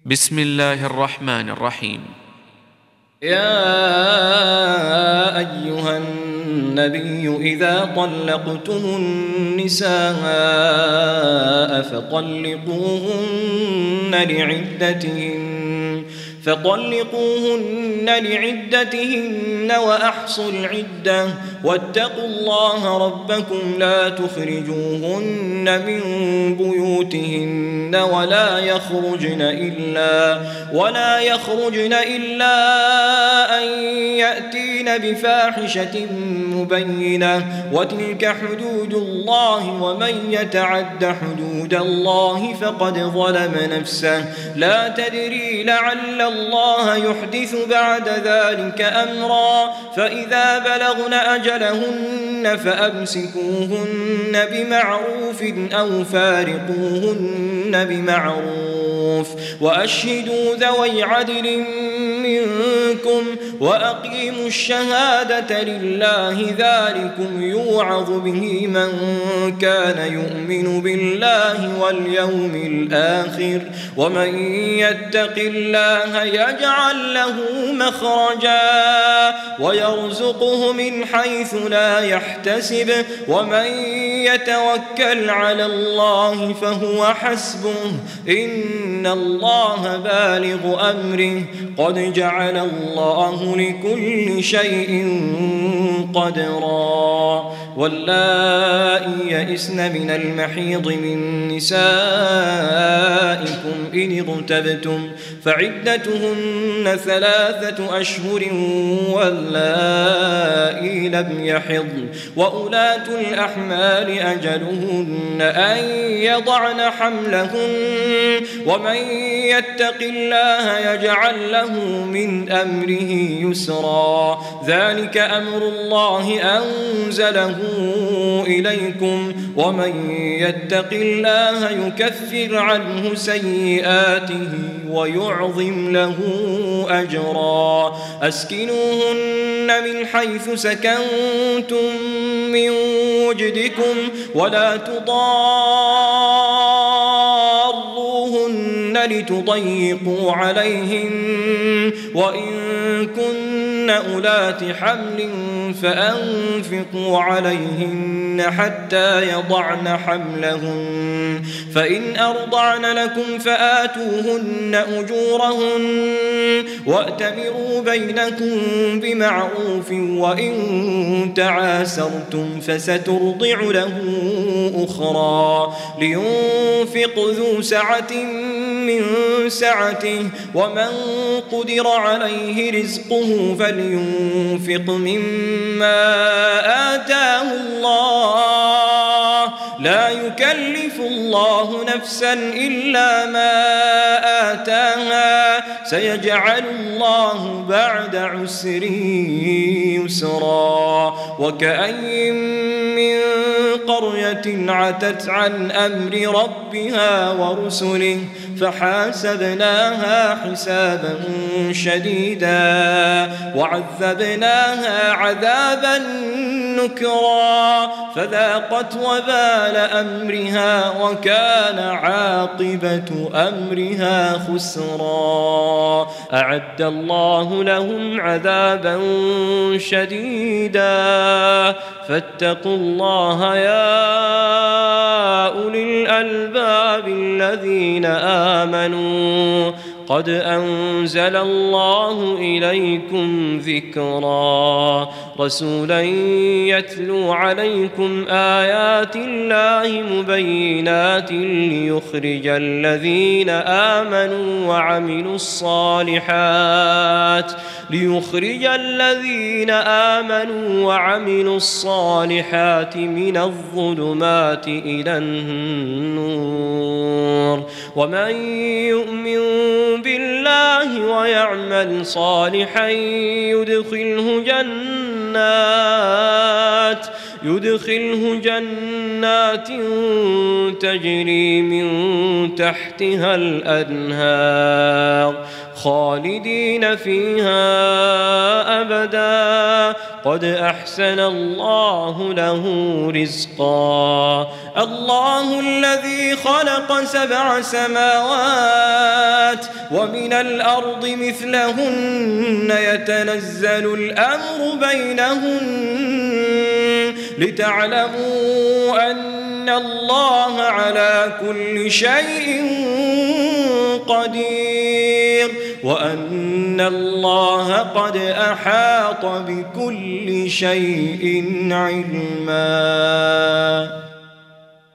بسم الله الرحمن الرحيم. يا أيها النبي إذا طلقتم النساء فطلقوهن لعدتهن وأحصوا العدة واتقوا الله ربكم لا تخرجوهن من بيوتهن ولا يخرجن إلا أن يأتين بفاحشة مبينة وتلك حدود الله ومن يتعد حدود الله فقد ظلم نفسه لا تدري لعل الله يحدث بعد ذلك أمرا فإذا بلغن أجلهن فأمسكوهن بمعروف أو فارقوهن بمعروف وأشهدوا ذوي عدل منكم وأقيموا الشهادة لله ذلكم يوعظ به من كان يؤمن بالله واليوم الآخر ومن يتق الله يجعل له مخرجا ويرزقه من حيث لا يحتسب ومن يتوكل على الله فهو حسبه إن الله بالغ أمره قد جعل الله لكل شيء قدرا واللائي يئسن من المحيض من نسائكم إن ارتبتم فعدتهن 3 أشهر واللائي لم يحضن وأولاة الأحمال أجلهن أن يضعن حملهن ومن يتق الله يجعل له من أمره يسرا ذلك أمر الله أنزله إليكم ومن يتق الله يكفر عنه سيئاته ويعظم له أجرا أسكنوهن من حيث سكنتم من وجدكم ولا تضاروهن لتضيقوا عليهن وإن كن أولات حمل فأنفقوا عليهن حتى يضعن حملهن فإن أرضعن لكم فآتوهن أجورهن وأتمروا بينكم بمعروف وإن تعاسرتم فسترضع له أخرى لينفق ذو سعة من سعته ومن قدر عليه رزقه فلينفق مما آتاه الله لا يكلف الله نفسا إلا ما آتاها سيجعل الله بعد عسر يسرا وكأين من قرية عتت عن أمر ربها ورسله فحاسبناها حسابا شديدا وعذبناها عذابا نكرا فذاقت وبال أمرها وكان عاقبة أمرها خسرا أعد الله لهم عذابا شديدا فاتقوا الله يا أولي الألباب الذين آمنوا قد أنزل الله إليكم ذكرا رسولا يتلو عليكم آيات الله مبينات ليخرج الذين آمنوا وعملوا الصالحات من الظلمات إلى النور ومن يؤمن بالله ويعمل يدخله جنات تجري من تحتها الأنهار خالدين فيها أبدا قد أحسن الله له رزقا الله الذي خلق 7 سماوات ومن الأرض مثلهن يتنزل الأمر بينهن لتعلموا أن الله على كل شيء قدير وأن الله قد أحاط بكل شيء علما.